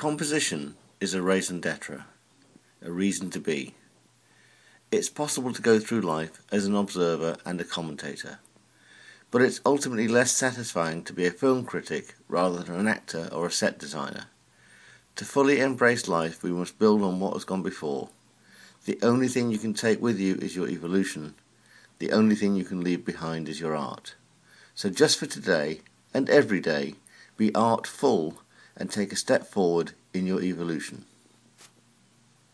Composition is a raison d'etre, a reason to be. It's possible to go through life as an observer and a commentator, but it's ultimately less satisfying to be a film critic rather than an actor or a set designer. To fully embrace life, we must build on what has gone before. The only thing you can take with you is your evolution. The only thing you can leave behind is your art. So just for today, and every day, be artful and take a step forward in your evolution.